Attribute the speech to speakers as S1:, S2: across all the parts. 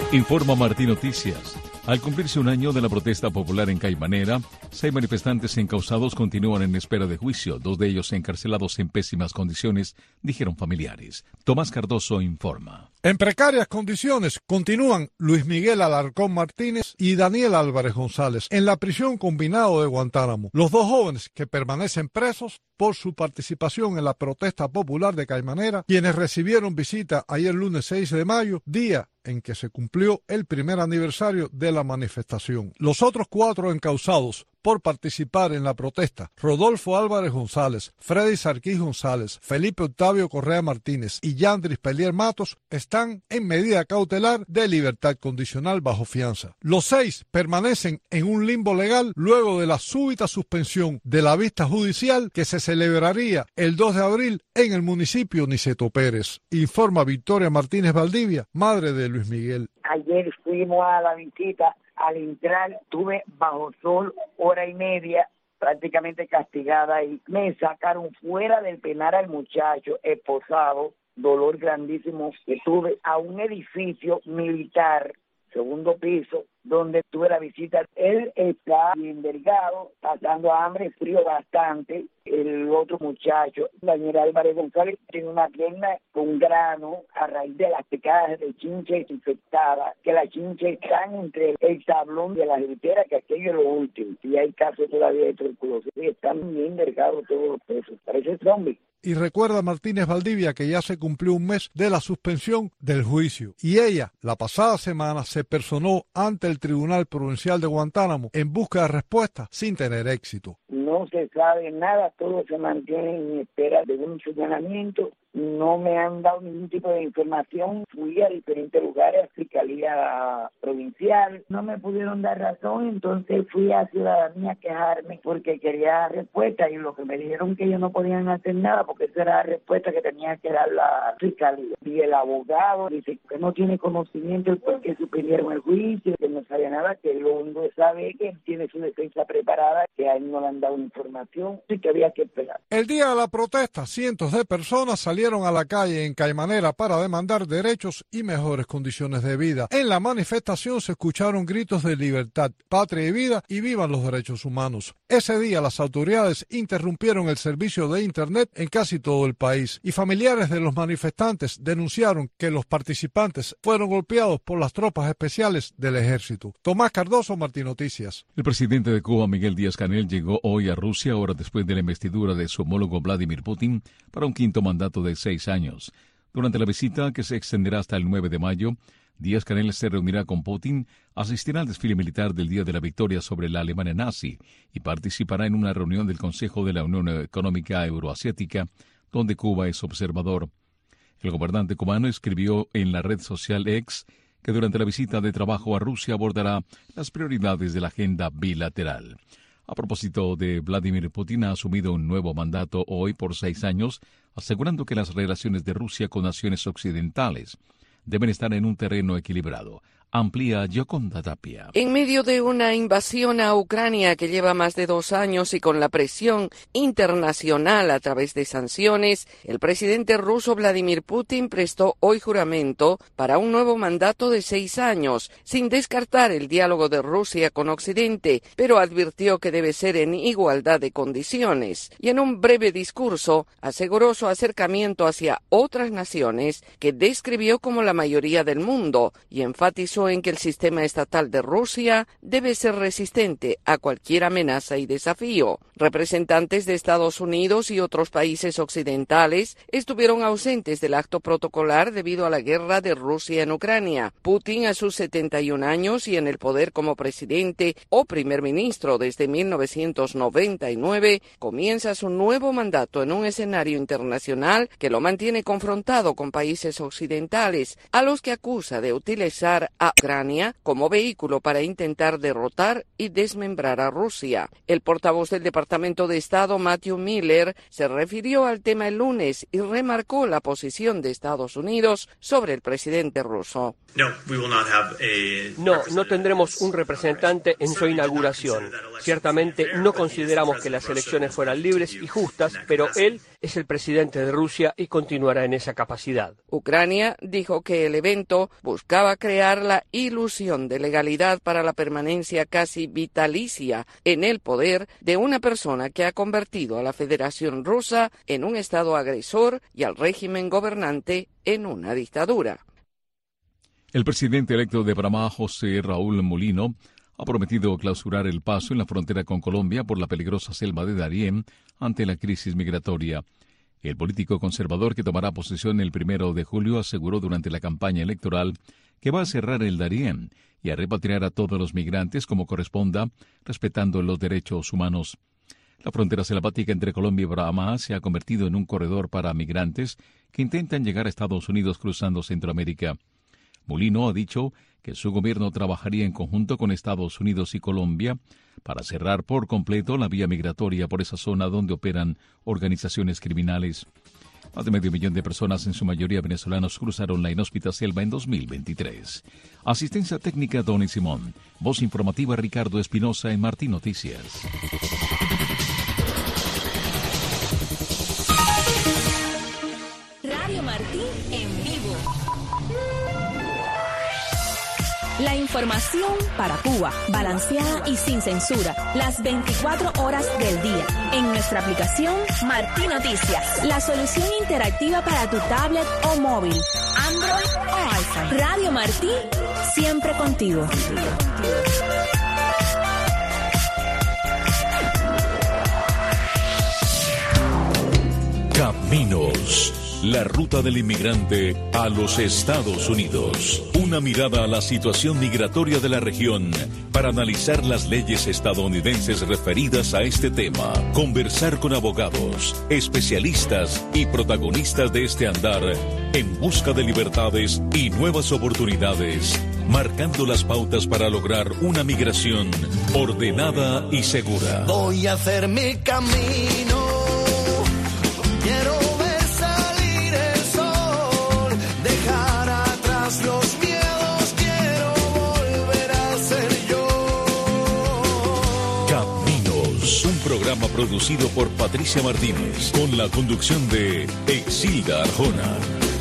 S1: Informa Martín Noticias. Al cumplirse un año de la protesta popular en Caimanera, 6 manifestantes encausados continúan en espera de juicio, 2 de ellos encarcelados en pésimas condiciones, dijeron familiares. Tomás Cardoso informa.
S2: En precarias condiciones continúan Luis Miguel Alarcón Martínez y Daniel Álvarez González en la prisión combinado de Guantánamo. Los 2 jóvenes que permanecen presos por su participación en la protesta popular de Caimanera, quienes recibieron visita ayer lunes 6 de mayo, día en que se cumplió el primer aniversario de la manifestación. Los otros 4 encausados por participar en la protesta, Rodolfo Álvarez González, Freddy Sarquís González, Felipe Octavio Correa Martínez y Yandris Pelier Matos, están en medida cautelar de libertad condicional bajo fianza. Los 6 permanecen en un limbo legal luego de la súbita suspensión de la vista judicial que se celebraría el 2 de abril en el municipio Niceto Pérez. Informa Victoria Martínez Valdivia, madre de Luis Miguel.
S3: Ayer fuimos a la visita. Al entrar estuve bajo sol 1:30, prácticamente castigada, y me sacaron fuera del penal al muchacho esposado, dolor grandísimo que tuve, a un edificio militar, 2º piso, donde tuve la visita. Él está bien delgado, pasando hambre, frío bastante. El otro muchacho, Daniel Álvarez González, tiene una pierna con grano a raíz de las picadas de chinche infectada, que las chinches están entre el tablón de la litera, que aquello es lo último. Y hay casos todavía de tuberculosis. Y están bien delgados todos los presos. Parece zombie.
S2: Y recuerda Martínez Valdivia que ya se cumplió un mes de la suspensión del juicio. Y ella, la pasada semana, se personó ante el Tribunal Provincial de Guantánamo en busca de respuesta sin tener éxito.
S3: No se sabe nada, todo se mantiene en espera de un señalamiento. No me han dado ningún tipo de información. Fui a diferentes lugares, a Fiscalía Provincial, no me pudieron dar razón, entonces fui a Ciudadanía a quejarme porque quería respuesta, y lo que me dijeron que ellos no podían hacer nada porque esa era la respuesta que tenía que dar la Fiscalía. Y el abogado dice que no tiene conocimiento del por qué suspendieron el juicio, que no sabe nada, que lo único que sabe es que él tiene su defensa preparada, que a él no le han dado información y que había que esperar.
S2: El día de la protesta, cientos de personas salieron a la calle en Caimanera para demandar derechos y mejores condiciones de vida. En la manifestación se escucharon gritos de libertad, patria y vida y vivan los derechos humanos. Ese día las autoridades interrumpieron el servicio de internet en casi todo el país y familiares de los manifestantes denunciaron que los participantes fueron golpeados por las tropas especiales del ejército. Tomás Cardoso, Martín Noticias.
S1: El presidente de Cuba, Miguel Díaz-Canel, llegó hoy a Rusia, horas después de la investidura de su homólogo Vladimir Putin, para un 5º mandato de 6 años. Durante la visita, que se extenderá hasta el 9 de mayo, Díaz-Canel se reunirá con Putin, asistirá al desfile militar del Día de la Victoria sobre la Alemania nazi y participará en una reunión del Consejo de la Unión Económica Euroasiática, donde Cuba es observador. El gobernante cubano escribió en la red social X que durante la visita de trabajo a Rusia abordará las prioridades de la agenda bilateral. A propósito de Vladimir Putin, ha asumido un nuevo mandato hoy por 6 años, asegurando que las relaciones de Rusia con naciones occidentales deben estar en un terreno equilibrado. Amplía Yoconda Tapia.
S4: En medio de una invasión a Ucrania que lleva más de 2 años y con la presión internacional a través de sanciones, el presidente ruso Vladimir Putin prestó hoy juramento para un nuevo mandato de 6 años, sin descartar el diálogo de Rusia con Occidente, pero advirtió que debe ser en igualdad de condiciones. Y en un breve discurso aseguró su acercamiento hacia otras naciones que describió como la mayoría del mundo y enfatizó en que el sistema estatal de Rusia debe ser resistente a cualquier amenaza y desafío. Representantes de Estados Unidos y otros países occidentales estuvieron ausentes del acto protocolar debido a la guerra de Rusia en Ucrania. Putin, a sus 71 años y en el poder como presidente o primer ministro desde 1999, comienza su nuevo mandato en un escenario internacional que lo mantiene confrontado con países occidentales, a los que acusa de utilizar a Ucrania como vehículo para intentar derrotar y desmembrar a Rusia. El portavoz del Departamento de Estado, Matthew Miller, se refirió al tema el lunes y remarcó la posición de Estados Unidos sobre el presidente ruso.
S5: No tendremos un representante en su inauguración. Ciertamente no consideramos que las elecciones fueran libres y justas, pero él es el presidente de Rusia y continuará en esa capacidad.
S4: Ucrania dijo que el evento buscaba crear la ilusión de legalidad para la permanencia casi vitalicia en el poder de una persona que ha convertido a la Federación Rusa en un estado agresor y al régimen gobernante en una dictadura.
S1: El presidente electo de Panamá, José Raúl Mulino, ha prometido clausurar el paso en la frontera con Colombia por la peligrosa selva de Darién ante la crisis migratoria. El político conservador que tomará posesión el 1 de julio aseguró durante la campaña electoral que va a cerrar el Darién y a repatriar a todos los migrantes como corresponda, respetando los derechos humanos. La frontera selvática entre Colombia y Panamá se ha convertido en un corredor para migrantes que intentan llegar a Estados Unidos cruzando Centroamérica. Mulino ha dicho que su gobierno trabajaría en conjunto con Estados Unidos y Colombia para cerrar por completo la vía migratoria por esa zona donde operan organizaciones criminales. Más de 500,000 de personas, en su mayoría venezolanos, cruzaron la inhóspita selva en 2023. Asistencia técnica, Donny Simón. Voz informativa, Ricardo Espinosa en Martín Noticias.
S6: Radio Martín en vivo. La información para Cuba, balanceada y sin censura, las 24 horas del día. En nuestra aplicación Martín Noticias, la solución interactiva para tu tablet o móvil, Android o iPhone. Radio Martín, siempre contigo.
S7: Caminos. La ruta del inmigrante a los Estados Unidos. Una mirada a la situación migratoria de la región para analizar las leyes estadounidenses referidas a este tema. Conversar con abogados, especialistas y protagonistas de este andar en busca de libertades y nuevas oportunidades, marcando las pautas para lograr una migración ordenada y segura.
S8: Voy a hacer mi camino. Quiero los miedos, quiero volver a ser yo.
S7: Caminos, un programa producido por Patricia Martínez, con la conducción de Exilda Arjona.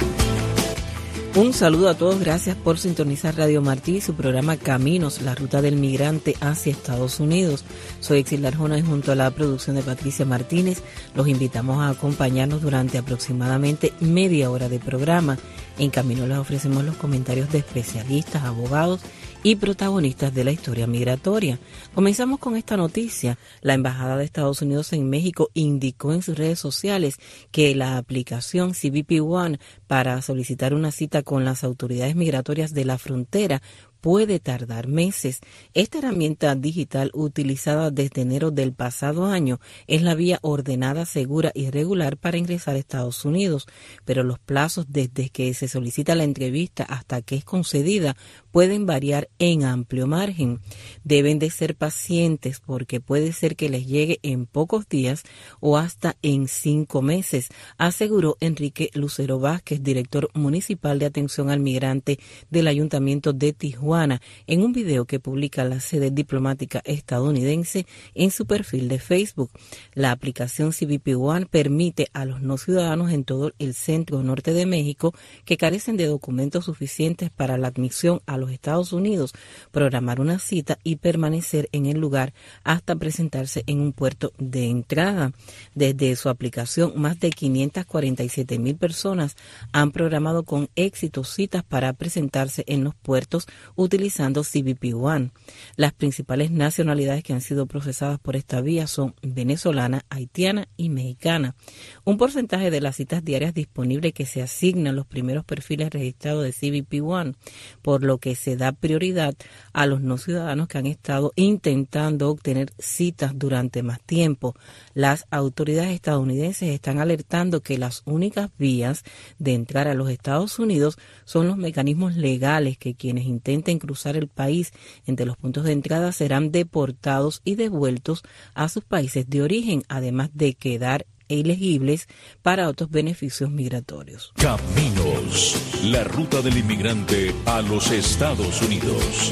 S9: Un saludo a todos, gracias por sintonizar Radio Martí y su programa Caminos, la ruta del migrante hacia Estados Unidos. Soy Exilda Arjona y junto a la producción de Patricia Martínez los invitamos a acompañarnos durante aproximadamente media hora de programa. En Camino les ofrecemos los comentarios de especialistas, abogados y protagonistas de la historia migratoria. Comenzamos con esta noticia. La Embajada de Estados Unidos en México indicó en sus redes sociales que la aplicación CBP One para solicitar una cita con las autoridades migratorias de la frontera puede tardar meses. Esta herramienta digital utilizada desde enero del pasado año es la vía ordenada, segura y regular para ingresar a Estados Unidos, pero los plazos desde que se solicita la entrevista hasta que es concedida pueden variar en amplio margen. Deben de ser pacientes porque puede ser que les llegue en pocos días o hasta en 5 meses, aseguró Enrique Lucero Vázquez, director municipal de atención al migrante del Ayuntamiento de Tijuana, en un video que publica la sede diplomática estadounidense en su perfil de Facebook. La aplicación CBP One permite a los no ciudadanos en todo el centro norte de México que carecen de documentos suficientes para la admisión a los Estados Unidos programar una cita y permanecer en el lugar hasta presentarse en un puerto de entrada. Desde su aplicación, más de 547,000 personas han programado con éxito citas para presentarse en los puertos utilizando CBP One. Las principales nacionalidades que han sido procesadas por esta vía son venezolana, haitiana y mexicana. Un porcentaje de las citas diarias disponibles que se asignan los primeros perfiles registrados de CBP One, por lo que se da prioridad a los no ciudadanos que han estado intentando obtener citas durante más tiempo. Las autoridades estadounidenses están alertando que las únicas vías de entrar a los Estados Unidos son los mecanismos legales, que quienes intenten cruzar el país entre los puntos de entrada serán deportados y devueltos a sus países de origen, además de quedar elegibles para otros beneficios migratorios.
S7: Caminos, la ruta del inmigrante a los Estados Unidos.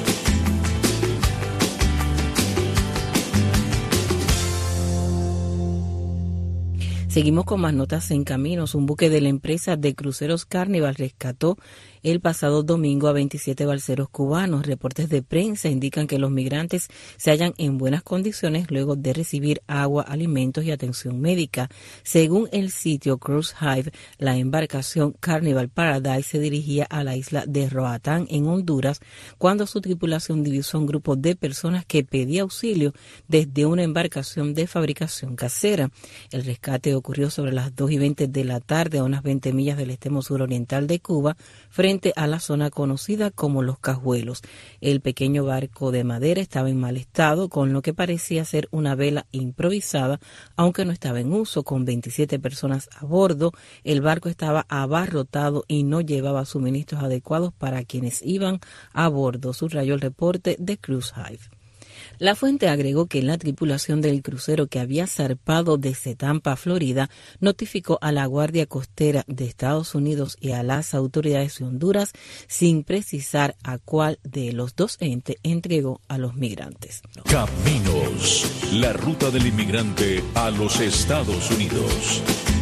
S9: Seguimos con más notas en caminos. Un buque de la empresa de cruceros Carnival rescató el pasado domingo a 27 balseros cubanos. Reportes de prensa indican que los migrantes se hallan en buenas condiciones luego de recibir agua, alimentos y atención médica. Según el sitio Cruise Hive, la embarcación Carnival Paradise se dirigía a la isla de Roatán, en Honduras, cuando su tripulación divisó a un grupo de personas que pedía auxilio desde una embarcación de fabricación casera. El rescate ocurrió sobre las 2:20 de la tarde a unas 20 millas del extremo suroriental de Cuba, frente a la zona conocida como Los Cajuelos. El pequeño barco de madera estaba en mal estado, con lo que parecía ser una vela improvisada, aunque no estaba en uso. Con 27 personas a bordo, el barco estaba abarrotado y no llevaba suministros adecuados para quienes iban a bordo, subrayó el reporte de Cruise Hive. La fuente agregó que la tripulación del crucero que había zarpado desde Tampa, Florida, notificó a la Guardia Costera de Estados Unidos y a las autoridades de Honduras sin precisar a cuál de los dos entes entregó a los migrantes.
S7: Caminos, la ruta del inmigrante a los Estados Unidos.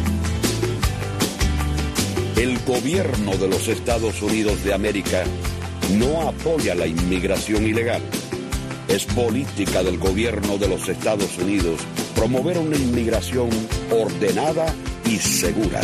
S10: El gobierno de los Estados Unidos de América no apoya la inmigración ilegal. Es política del gobierno de los Estados Unidos promover una inmigración ordenada y segura.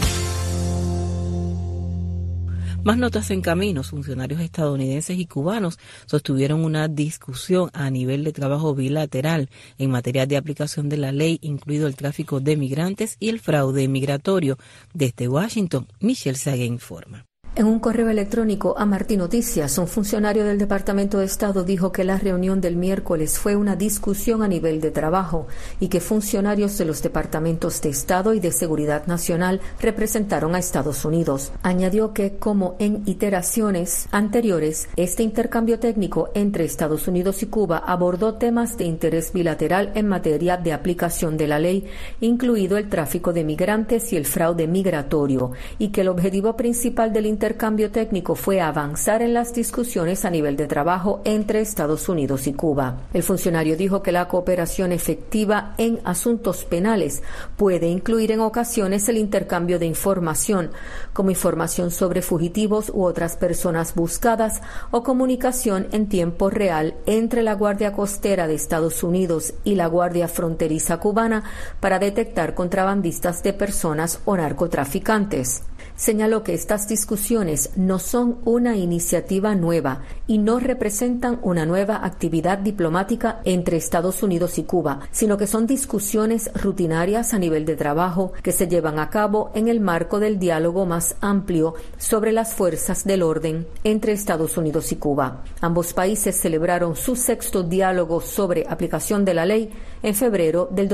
S9: Más notas en caminos. Funcionarios estadounidenses y cubanos sostuvieron una discusión a nivel de trabajo bilateral en materia de aplicación de la ley, incluido el tráfico de migrantes y el fraude migratorio. Desde Washington, Michelle Sague informa.
S11: En un correo electrónico a Martín Noticias, un funcionario del Departamento de Estado dijo que la reunión del miércoles fue una discusión a nivel de trabajo y que funcionarios de los departamentos de Estado y de Seguridad Nacional representaron a Estados Unidos. Añadió que, como en iteraciones anteriores, este intercambio técnico entre Estados Unidos y Cuba abordó temas de interés bilateral en materia de aplicación de la ley, incluido el tráfico de migrantes y el fraude migratorio, y que el objetivo principal del intercambio técnico fue avanzar en las discusiones a nivel de trabajo entre Estados Unidos y Cuba. El funcionario dijo que la cooperación efectiva en asuntos penales puede incluir en ocasiones el intercambio de información, como información sobre fugitivos u otras personas buscadas o comunicación en tiempo real entre la Guardia Costera de Estados Unidos y la Guardia Fronteriza cubana para detectar contrabandistas de personas o narcotraficantes. Señaló que estas discusiones no son una iniciativa nueva y no representan una nueva actividad diplomática entre Estados Unidos y Cuba, sino que son discusiones rutinarias a nivel de trabajo que se llevan a cabo en el marco del diálogo más amplio sobre las fuerzas del orden entre Estados Unidos y Cuba. Ambos países celebraron su sexto diálogo sobre aplicación de la ley en febrero del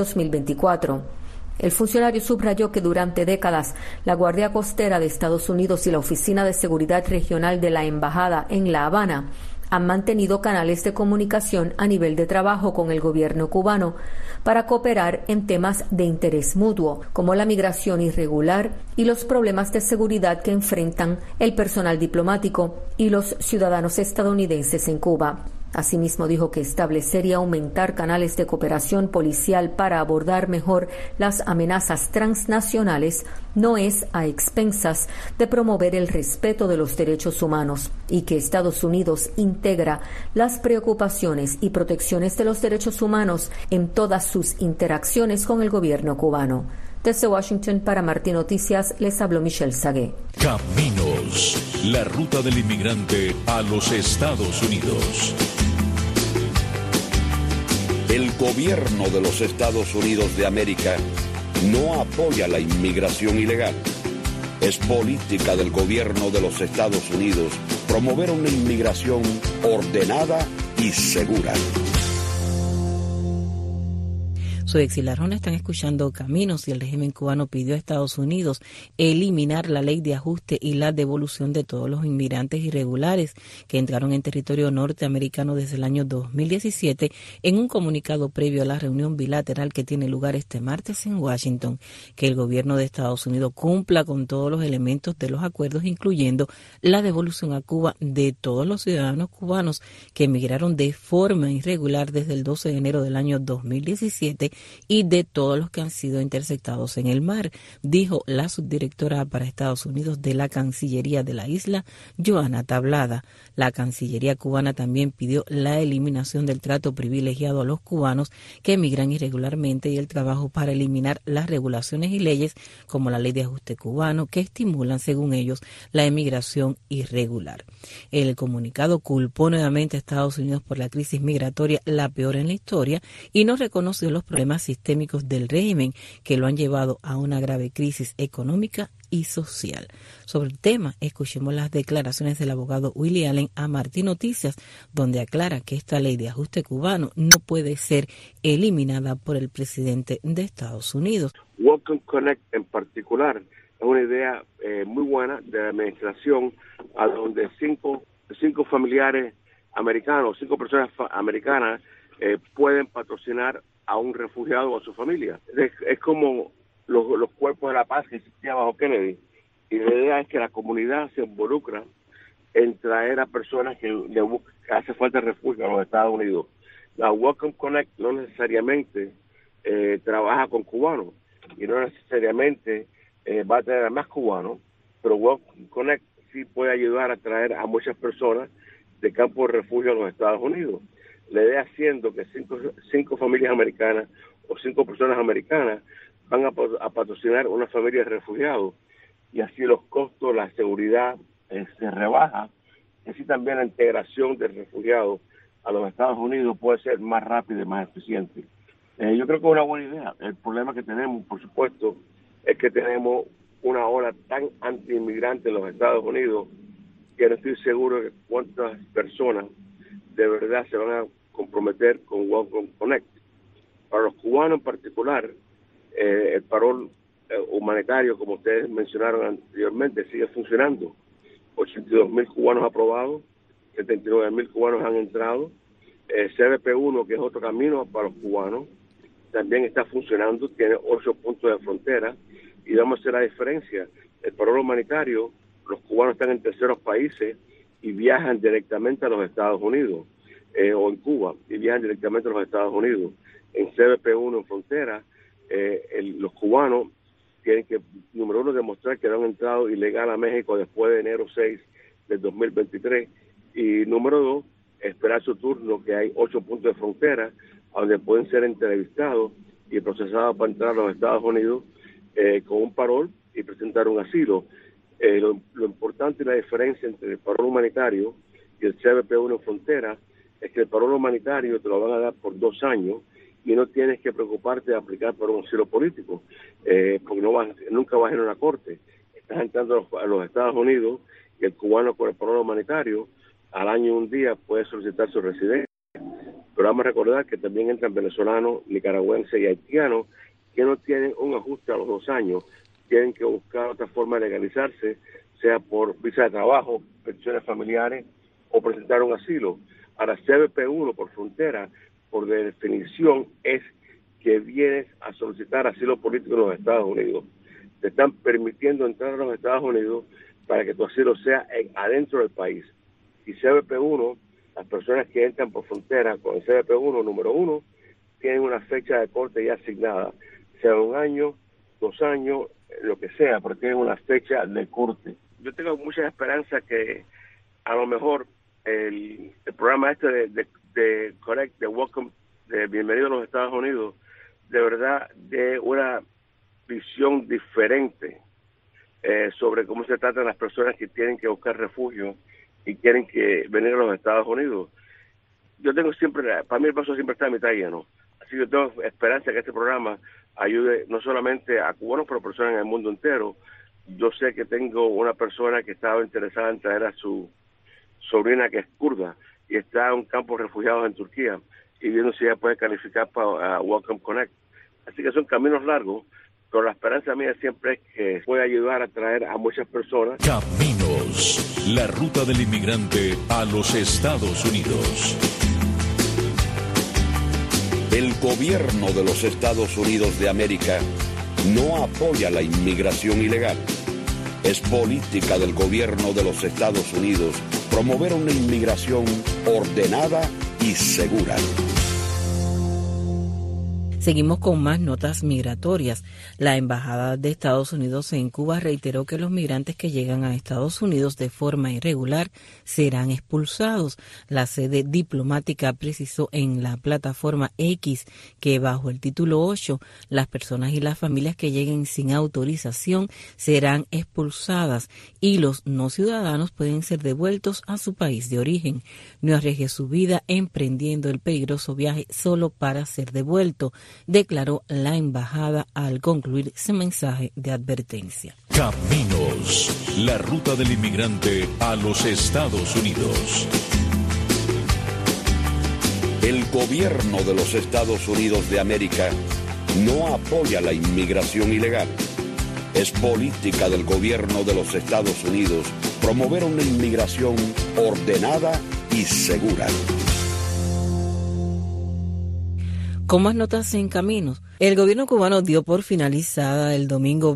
S11: 2024. El funcionario subrayó que durante décadas la Guardia Costera de Estados Unidos y la Oficina de Seguridad Regional de la Embajada en La Habana han mantenido canales de comunicación a nivel de trabajo con el gobierno cubano para cooperar en temas de interés mutuo, como la migración irregular y los problemas de seguridad que enfrentan el personal diplomático y los ciudadanos estadounidenses en Cuba. Asimismo, dijo que establecer y aumentar canales de cooperación policial para abordar mejor las amenazas transnacionales no es a expensas de promover el respeto de los derechos humanos y que Estados Unidos integra las preocupaciones y protecciones de los derechos humanos en todas sus interacciones con el gobierno cubano. Desde Washington para Martín Noticias les habló Michelle Sague.
S7: Caminos, la ruta del inmigrante a los Estados Unidos.
S10: El gobierno de los Estados Unidos de América no apoya la inmigración ilegal. Es política del gobierno de los Estados Unidos promover una inmigración ordenada y segura.
S9: Soy Exilar Jona, están escuchando Caminos y el régimen cubano pidió a Estados Unidos eliminar la ley de ajuste y la devolución de todos los inmigrantes irregulares que entraron en territorio norteamericano desde el año 2017 en un comunicado previo a la reunión bilateral que tiene lugar este martes en Washington, que el gobierno de Estados Unidos cumpla con todos los elementos de los acuerdos, incluyendo la devolución a Cuba de todos los ciudadanos cubanos que emigraron de forma irregular desde el 12 de enero del año 2017 y de todos los que han sido interceptados en el mar, dijo la subdirectora para Estados Unidos de la Cancillería de la isla, Joana Tablada. La Cancillería cubana también pidió la eliminación del trato privilegiado a los cubanos que emigran irregularmente y el trabajo para eliminar las regulaciones y leyes como la Ley de Ajuste Cubano que estimulan, según ellos, la emigración irregular. El comunicado culpó nuevamente a Estados Unidos por la crisis migratoria, la peor en la historia, y no reconoció los problemas sistémicos del régimen que lo han llevado a una grave crisis económica y social. Sobre el tema, escuchemos las declaraciones del abogado Willie Allen a Martín Noticias, donde aclara que esta ley de ajuste cubano no puede ser eliminada por el presidente de Estados Unidos.
S12: Welcome Connect en particular es una idea muy buena de la administración, a donde cinco familiares americanos, 5 personas americanas pueden patrocinar a un refugiado o a su familia. Es como los cuerpos de la paz que existían bajo Kennedy. Y la idea es que la comunidad se involucra en traer a personas que hace falta refugio a los Estados Unidos. La Welcome Connect no necesariamente trabaja con cubanos y no necesariamente va a traer a más cubanos, pero Welcome Connect sí puede ayudar a traer a muchas personas de campo de refugio a los Estados Unidos. La idea siendo que cinco familias americanas o 5 personas americanas van a patrocinar una familia de refugiados y así los costos, la seguridad se rebaja, y así también la integración de refugiados a los Estados Unidos puede ser más rápida y más eficiente. Yo creo que es una buena idea. El problema que tenemos, por supuesto, es que tenemos una ola tan anti-inmigrante en los Estados Unidos que no estoy seguro de cuántas personas de verdad se van a comprometer con Welcome Connect. Para los cubanos en particular, el parol humanitario, como ustedes mencionaron anteriormente, sigue funcionando. 82,000 cubanos aprobados, 79,000 cubanos han entrado. CBP-1, que es otro camino para los cubanos, también está funcionando, tiene 8 puntos de frontera, y vamos a hacer la diferencia. El parol humanitario, los cubanos están en terceros países y viajan directamente a los Estados Unidos, o en Cuba, y viajan directamente a los Estados Unidos. En CBP-1 en frontera, los cubanos tienen que, número 1, demostrar que han entrado ilegal a México después de enero 6 del 2023, y número 2, esperar su turno, que hay 8 puntos de frontera donde pueden ser entrevistados y procesados para entrar a los Estados Unidos con un parol y presentar un asilo. Lo importante y la diferencia entre el parol humanitario y el CBP-1 en frontera es que el parol humanitario te lo van a dar por 2 años y no tienes que preocuparte de aplicar por un asilo político, porque nunca vas a ir a una corte. Estás entrando a los Estados Unidos y el cubano con el parol humanitario al año y un día puede solicitar su residencia. Pero vamos a recordar que también entran venezolanos, nicaragüenses y haitianos que no tienen un ajuste a los 2 años. Tienen que buscar otra forma de legalizarse, sea por visa de trabajo, pensiones familiares o presentar un asilo. Ahora, CBP-1 por frontera, por definición, es que vienes a solicitar asilo político en los Estados Unidos. Te están permitiendo entrar a los Estados Unidos para que tu asilo sea adentro del país. Y CBP-1, las personas que entran por frontera con el CBP-1, número 1, tienen una fecha de corte ya asignada, sea 1 año, 2 años, lo que sea, pero tienen una fecha de corte. Yo tengo mucha esperanza que a lo mejor el programa de Connect, de Welcome, de Bienvenido a los Estados Unidos, de verdad de una visión diferente sobre cómo se tratan las personas que tienen que buscar refugio y quieren que venir a los Estados Unidos. Yo tengo siempre, para mí el vaso siempre está a mitad lleno, así que yo tengo esperanza que este programa ayude no solamente a cubanos, pero a personas en el mundo entero. Yo sé que tengo una persona que estaba interesada en traer a su sobrina, que es kurda, y está en un campo de refugiados en Turquía, y viendo si ella puede calificar para Welcome Connect. Así que son caminos largos, pero la esperanza mía siempre es que puede ayudar a traer a muchas personas.
S7: Caminos, la ruta del inmigrante a los Estados Unidos.
S10: El gobierno de los Estados Unidos de América no apoya la inmigración ilegal. Es política del gobierno de los Estados Unidos promover una inmigración ordenada y segura.
S9: Seguimos con más notas migratorias. La Embajada de Estados Unidos en Cuba reiteró que los migrantes que llegan a Estados Unidos de forma irregular serán expulsados. La sede diplomática precisó en la plataforma X que bajo el título 8, las personas y las familias que lleguen sin autorización serán expulsadas y los no ciudadanos pueden ser devueltos a su país de origen. No arriesgue su vida emprendiendo el peligroso viaje solo para ser devuelto, declaró la embajada al concluir su mensaje de advertencia.
S7: Caminos, la ruta del inmigrante a los Estados Unidos.
S10: El gobierno de los Estados Unidos de América no apoya la inmigración ilegal. Es política del gobierno de los Estados Unidos promover una inmigración ordenada y segura.
S9: Con más notas en caminos, el gobierno cubano dio por finalizada el domingo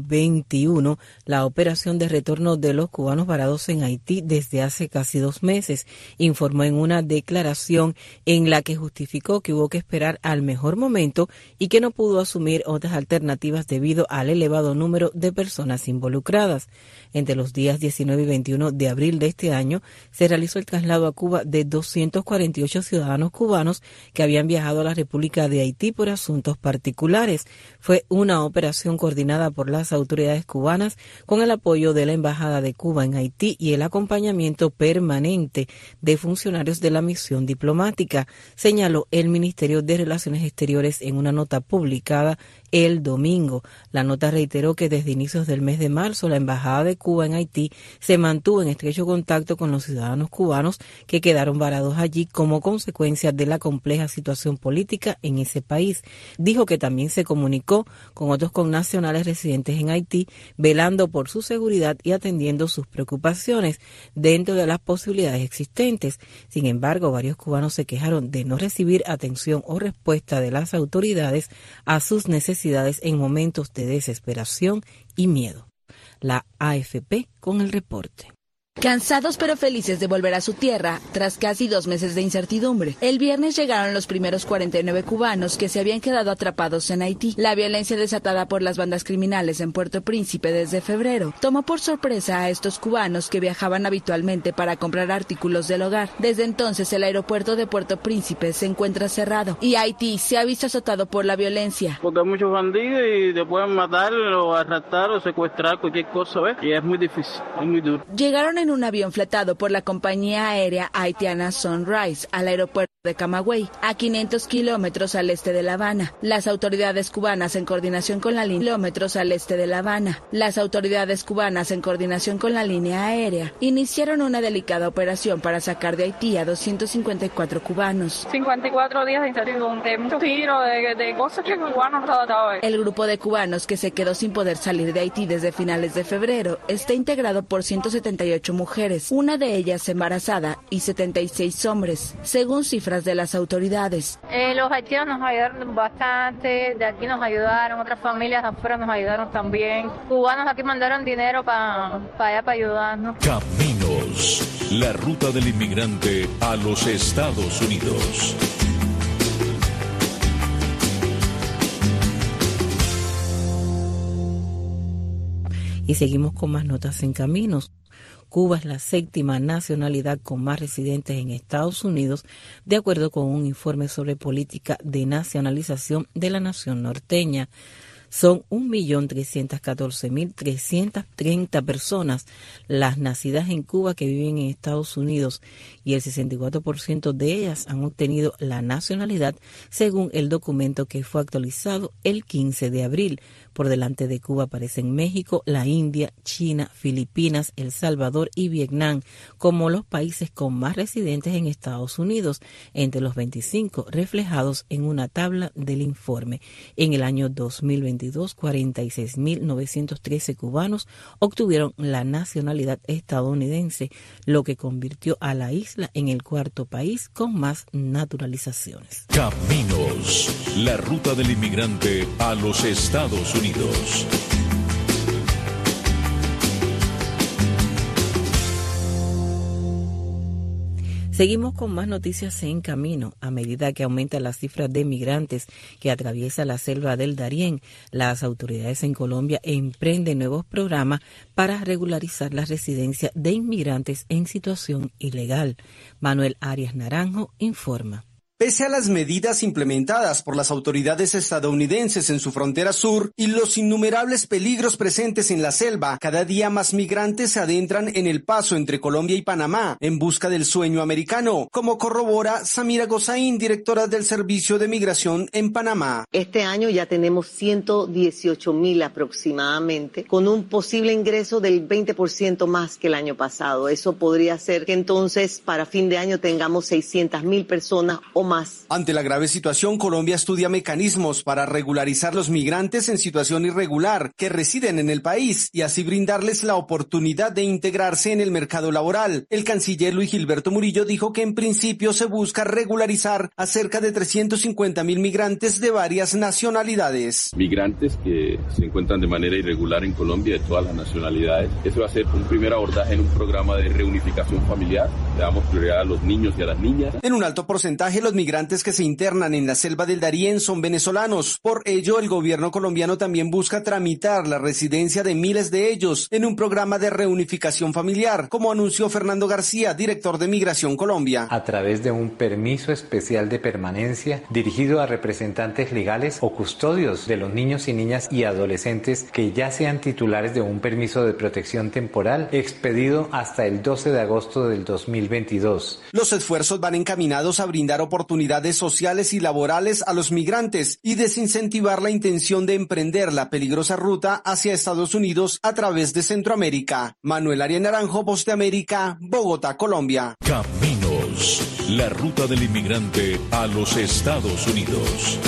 S9: 21 la operación de retorno de los cubanos varados en Haití desde hace casi 2 meses, informó en una declaración en la que justificó que hubo que esperar al mejor momento y que no pudo asumir otras alternativas debido al elevado número de personas involucradas. Entre los días 19 y 21 de abril de este año se realizó el traslado a Cuba de 248 ciudadanos cubanos que habían viajado a la República de Haití por asuntos particulares. Fue una operación coordinada por las autoridades cubanas con el apoyo de la Embajada de Cuba en Haití y el acompañamiento permanente de funcionarios de la misión diplomática, señaló el Ministerio de Relaciones Exteriores en una nota publicada el domingo. La nota reiteró que desde inicios del mes de marzo la Embajada de Cuba en Haití se mantuvo en estrecho contacto con los ciudadanos cubanos que quedaron varados allí como consecuencia de la compleja situación política en ese país. Dijo que también se comunicó con otros connacionales residentes en Haití, velando por su seguridad y atendiendo sus preocupaciones dentro de las posibilidades existentes. Sin embargo, varios cubanos se quejaron de no recibir atención o respuesta de las autoridades a sus necesidades en momentos de desesperación y miedo. La AFP con el reporte.
S13: Cansados pero felices de volver a su tierra, tras casi 2 meses de incertidumbre, el viernes llegaron los primeros 49 cubanos que se habían quedado atrapados en Haití. La violencia desatada por las bandas criminales en Puerto Príncipe desde febrero tomó por sorpresa a estos cubanos que viajaban habitualmente para comprar artículos del hogar. Desde entonces el aeropuerto de Puerto Príncipe se encuentra cerrado y Haití se ha visto azotado por la violencia.
S14: Porque hay muchos bandidos y te pueden matar o arrastrar o secuestrar, cualquier cosa, ¿ves? Y es muy difícil, es muy duro.
S13: Llegaron en un avión fletado por la compañía aérea haitiana Sunrise al aeropuerto de Camagüey, a 500 kilómetros al este de La Habana. Las autoridades cubanas en coordinación con la línea aérea iniciaron una delicada operación para sacar de Haití a 254 cubanos.
S15: 54 días de incertidumbre, muchos tiros de cosas que los cubanos no han tratado.
S13: El grupo de cubanos que se quedó sin poder salir de Haití desde finales de febrero está integrado por 178 mujeres, una de ellas embarazada, y 76 hombres, según cifras de las autoridades.
S15: Los haitianos nos ayudaron bastante, de aquí nos ayudaron, otras familias afuera nos ayudaron también. Cubanos aquí mandaron dinero para allá para ayudarnos.
S7: Caminos, la ruta del inmigrante a los Estados Unidos.
S9: Y seguimos con más notas en caminos. Cuba es la 7ª nacionalidad con más residentes en Estados Unidos, de acuerdo con un informe sobre política de nacionalización de la nación norteña. Son 1.314.330 personas las nacidas en Cuba que viven en Estados Unidos y el 64% de ellas han obtenido la nacionalidad, según el documento que fue actualizado el 15 de abril. Por delante de Cuba aparecen México, la India, China, Filipinas, El Salvador y Vietnam como los países con más residentes en Estados Unidos, entre los 25 reflejados en una tabla del informe. En el año 2022, 46.913 cubanos obtuvieron la nacionalidad estadounidense, lo que convirtió a la isla en el 4º país con más naturalizaciones.
S7: Caminos, la ruta del inmigrante a los Estados Unidos.
S9: Seguimos con más noticias en camino. A medida que aumenta la cifra de migrantes que atraviesa la selva del Darién, las autoridades en Colombia emprenden nuevos programas para regularizar la residencia de inmigrantes en situación ilegal. Manuel Arias Naranjo informa.
S16: Pese a las medidas implementadas por las autoridades estadounidenses en su frontera sur y los innumerables peligros presentes en la selva, cada día más migrantes se adentran en el paso entre Colombia y Panamá en busca del sueño americano, como corrobora Samira Gozaín, directora del Servicio de Migración en Panamá.
S17: Este año ya tenemos 118,000 aproximadamente, con un posible ingreso del 20% más que el año pasado. Eso podría ser que entonces para fin de año tengamos 600,000 personas o más.
S16: Ante la grave situación, Colombia estudia mecanismos para regularizar los migrantes en situación irregular que residen en el país y así brindarles la oportunidad de integrarse en el mercado laboral. El canciller Luis Gilberto Murillo dijo que en principio se busca regularizar a cerca de 350,000 migrantes de varias nacionalidades.
S18: Migrantes que se encuentran de manera irregular en Colombia de todas las nacionalidades. Eso va a ser un primer abordaje en un programa de reunificación familiar. Le damos prioridad a los niños y a las niñas.
S16: En un alto porcentaje, los migrantes que se internan en la selva del Darién son venezolanos. Por ello, el gobierno colombiano también busca tramitar la residencia de miles de ellos en un programa de reunificación familiar, como anunció Fernando García, director de Migración Colombia.
S19: A través de un permiso especial de permanencia dirigido a representantes legales o custodios de los niños y niñas y adolescentes que ya sean titulares de un permiso de protección temporal expedido hasta el 12 de agosto del 2022.
S16: Los esfuerzos van encaminados a brindar oportunidades sociales y laborales a los migrantes y desincentivar la intención de emprender la peligrosa ruta hacia Estados Unidos a través de Centroamérica. Manuel Arias Naranjo, Voz de América, Bogotá, Colombia.
S7: Caminos, la ruta del inmigrante a los Estados Unidos.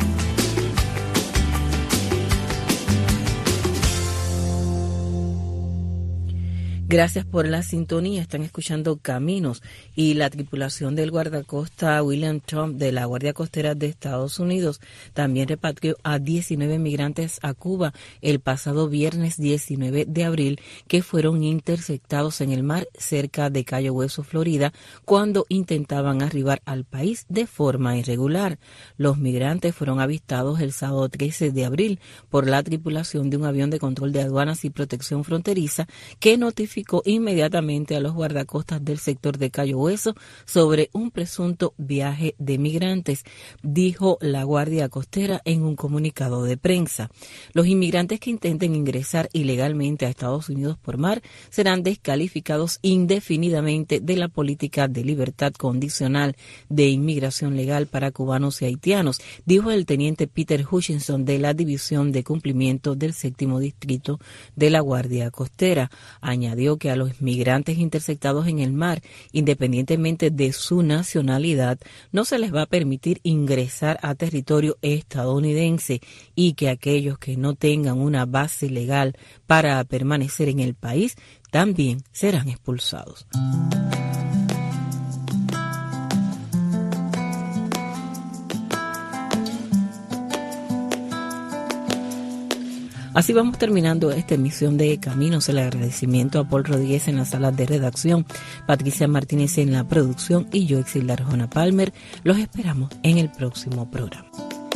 S9: Gracias por la sintonía. Están escuchando Caminos y la tripulación del guardacosta William Trump de la Guardia Costera de Estados Unidos también repatrió a 19 migrantes a Cuba el pasado viernes 19 de abril que fueron interceptados en el mar cerca de Cayo Hueso, Florida, cuando intentaban arribar al país de forma irregular. Los migrantes fueron avistados el sábado 13 de abril por la tripulación de un avión de control de aduanas y protección fronteriza que notificó inmediatamente a los guardacostas del sector de Cayo Hueso sobre un presunto viaje de migrantes, dijo la Guardia Costera en un comunicado de prensa. Los inmigrantes que intenten ingresar ilegalmente a Estados Unidos por mar serán descalificados indefinidamente de la política de libertad condicional de inmigración legal para cubanos y haitianos, dijo el teniente Peter Hutchinson de la División de Cumplimiento del 7º Distrito de la Guardia Costera. Añadió que a los migrantes interceptados en el mar, independientemente de su nacionalidad, no se les va a permitir ingresar a territorio estadounidense y que aquellos que no tengan una base legal para permanecer en el país también serán expulsados. Así vamos terminando esta emisión de Caminos. El agradecimiento a Paul Rodríguez en la sala de redacción, Patricia Martínez en la producción y yo, Exilda Arjona Palmer. Los esperamos en el próximo programa.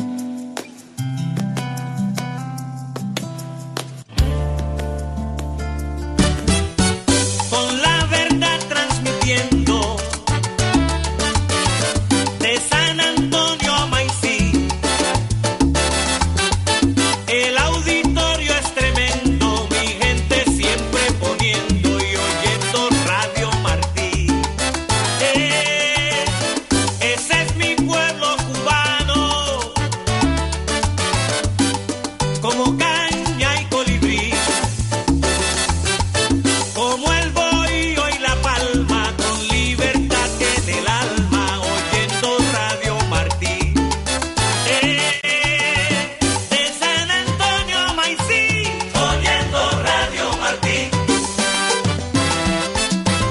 S8: Con la verdad transmitiendo de San Antonio a Maicí. El auditorio es tremendo, mi gente siempre poniendo y oyendo Radio Martí. Ese es mi pueblo cubano, como cada